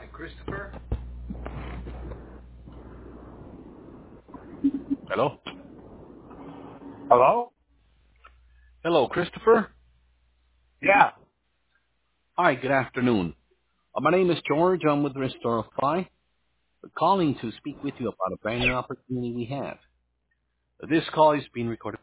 Christopher? Hello? Hello? Hello, Christopher? Yeah. Hi, good afternoon. My name is George. I'm with Restore Fly. We're calling to speak with you about a brand new opportunity we have. This call is being recorded.